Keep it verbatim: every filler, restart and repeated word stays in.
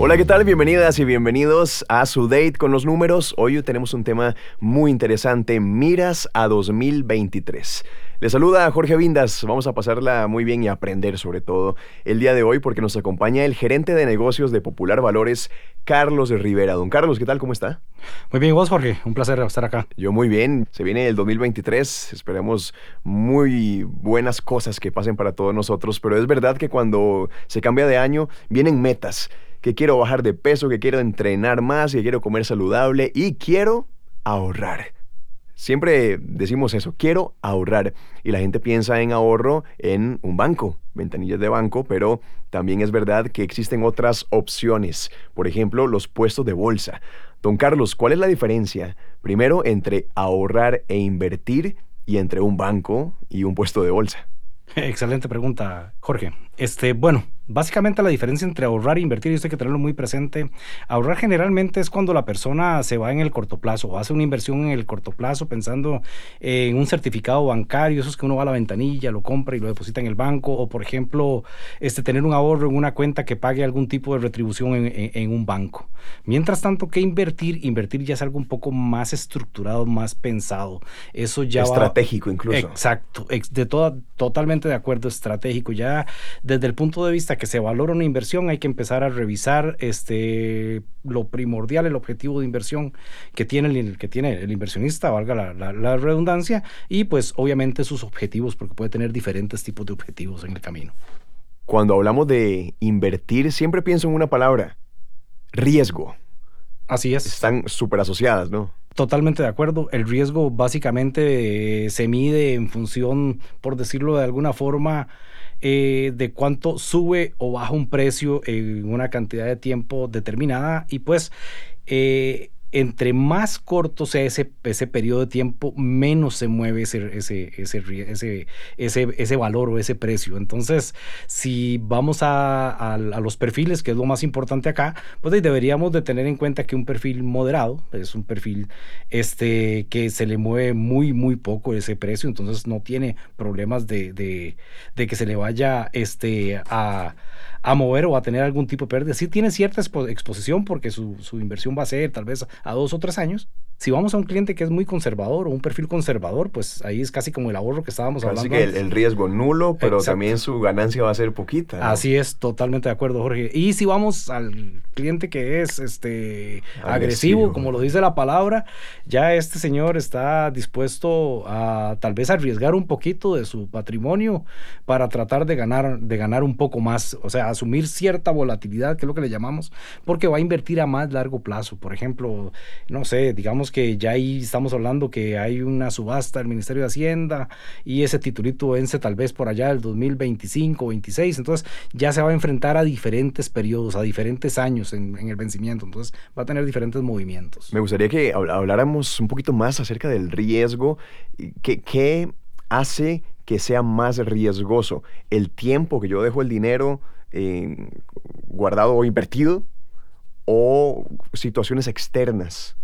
Hola, ¿qué tal? Bienvenidas y bienvenidos a Su Date con los Números. Hoy tenemos un tema muy interesante, miras a dos mil veintitrés. Les saluda Jorge Vindas, vamos a pasarla muy bien y aprender sobre todo el día de hoy porque nos acompaña el gerente de negocios de Popular Valores, Carlos Rivera. Don Carlos, ¿qué tal? ¿Cómo está? Muy bien, ¿y vos, Jorge? Un placer estar acá. Yo muy bien, se viene el dos mil veintitrés, esperemos muy buenas cosas que pasen para todos nosotros, pero es verdad que cuando se cambia de año vienen metas, que quiero bajar de peso, que quiero entrenar más, que quiero comer saludable y quiero ahorrar. Siempre decimos eso, quiero ahorrar. Y la gente piensa en ahorro en un banco, ventanillas de banco, pero también es verdad que existen otras opciones. Por ejemplo, los puestos de bolsa. Don Carlos, ¿cuál es la diferencia? Primero, entre ahorrar e invertir y entre un banco y un puesto de bolsa. Excelente pregunta, Jorge. Este, bueno, básicamente la diferencia entre ahorrar e invertir, y esto hay que tenerlo muy presente. Ahorrar generalmente es cuando la persona se va en el corto plazo o hace una inversión en el corto plazo pensando en un certificado bancario, eso es que uno va a la ventanilla, lo compra y lo deposita en el banco, o por ejemplo, este, tener un ahorro en una cuenta que pague algún tipo de retribución en, en, en un banco. Mientras tanto, que invertir, invertir ya es algo un poco más estructurado, más pensado. Eso ya estratégico va, incluso. Exacto, ex, de toda, totalmente de acuerdo, estratégico. Ya desde el punto de vista que se valora una inversión, hay que empezar a revisar este, lo primordial, el objetivo de inversión que tiene el, que tiene el inversionista, valga la, la, la redundancia, y pues obviamente sus objetivos, porque puede tener diferentes tipos de objetivos en el camino. Cuando hablamos de invertir, siempre pienso en una palabra, riesgo. Así es. Están súper asociadas, ¿no? Totalmente de acuerdo. El riesgo básicamente eh, se mide en función, por decirlo de alguna forma, eh, de cuánto sube o baja un precio en una cantidad de tiempo determinada, y pues eh, entre más corto sea ese, ese periodo de tiempo, menos se mueve ese, ese, ese, ese, ese, ese valor o ese precio. Entonces, si vamos a, a, a los perfiles, que es lo más importante acá, pues deberíamos de tener en cuenta que un perfil moderado es un perfil este, que se le mueve muy, muy poco ese precio, entonces no tiene problemas de, de, de que se le vaya este, a... a mover o a tener algún tipo de pérdida. Sí tiene cierta expo- exposición porque su, su inversión va a ser tal vez a dos o tres años. Si vamos a un cliente que es muy conservador o un perfil conservador, pues ahí es casi como el ahorro que estábamos Casi hablando que el, antes. el riesgo nulo, pero Exacto. también su ganancia va a ser poquita, ¿no? Así es, totalmente de acuerdo, Jorge. Y si vamos al cliente que es este agresivo, agresivo, como lo dice la palabra, ya este señor está dispuesto a tal vez arriesgar un poquito de su patrimonio para tratar de ganar, de ganar un poco más, o sea, asumir cierta volatilidad, que es lo que le llamamos, porque va a invertir a más largo plazo. Por ejemplo, no sé, digamos que ya ahí estamos hablando que hay una subasta del Ministerio de Hacienda y ese titulito vence tal vez por allá del dos mil veinticinco, veintiséis, entonces ya se va a enfrentar a diferentes periodos, a diferentes años en, en el vencimiento, entonces va a tener diferentes movimientos. Me gustaría que habláramos un poquito más acerca del riesgo. ¿Qué, qué hace que sea más riesgoso? ¿El tiempo que yo dejo el dinero eh, guardado o invertido? ¿O situaciones externas